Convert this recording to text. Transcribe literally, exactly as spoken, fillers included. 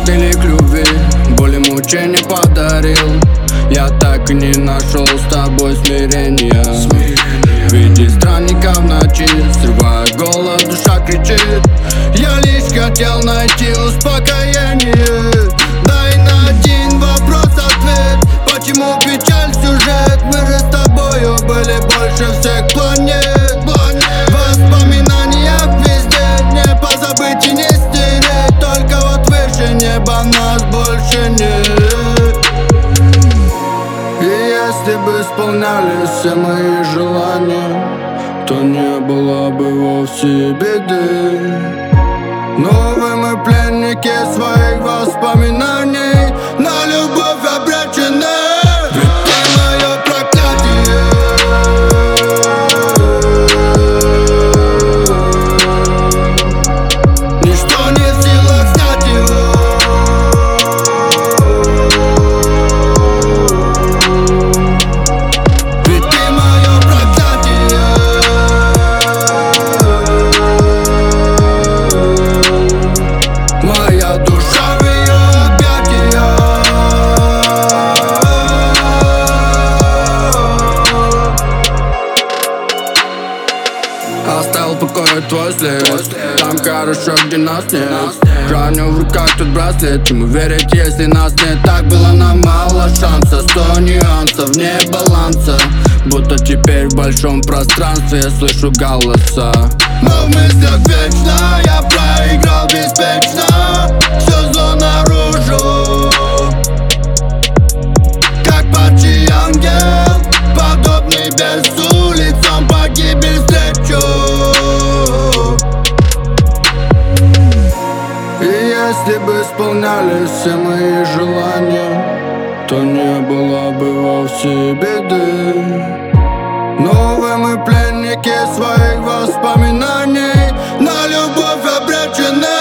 коктейли к любви, боли мучения подарил. Я так и не нашел с тобой смирения. В виде странника в ночи, срывая голос, душа кричит. Я лишь хотел найти успокоение. Дай на один вопрос ответ. Почему печаль сюжет? Мы же с тобою были больше всех планет. В воспоминаниях везде не позабыть и не стереть. Только вот выше неба нас больше нет. И если бы исполнялись все мои желания, то не было бы вовсе беды. Но вы мы пленники своих воспоминаний, на любовь обречены. Ведь ты мое проклятие. Ничто не в силах снять его. Ведь ты мое проклятие. Моя душа в ее объятиях. Оставил в покое твой след. Там хорошо, где нас нет. Храню в руках тот браслет. Чему верить, если нас нет? Так было нам мало шанса. Сто нюансов, не баланса. Будто теперь в большом пространстве я слышу голоса. Но в мыслях вечно я проиграл беспечно. Все зло наружу, как падший ангел, подобный без улицам погибель встречу. И если бы исполнялись все мои желания, то не было бы вовсе беды. Но вы мы пленники своих воспоминаний, на любовь обречены.